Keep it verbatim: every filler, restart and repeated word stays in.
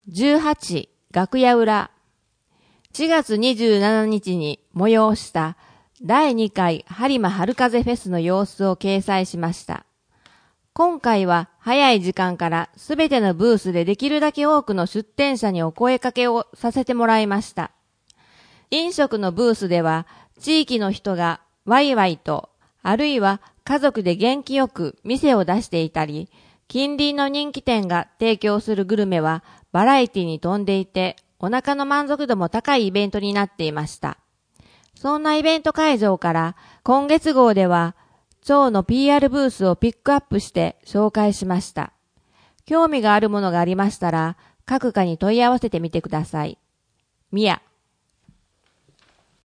じゅうはち楽屋裏しがつにじゅうしちにちに催しただいにかい播磨春風フェスの様子を掲載しました。今回は早い時間からすべてのブースでできるだけ多くの出店者にお声かけをさせてもらいました。飲食のブースでは地域の人がワイワイと、あるいは家族で元気よく店を出していたり、近隣の人気店が提供するグルメはバラエティに富んでいて、お腹の満足度も高いイベントになっていました。そんなイベント会場から今月号では蝶の ピーアール ブースをピックアップして紹介しました。興味があるものがありましたら各課に問い合わせてみてください。みや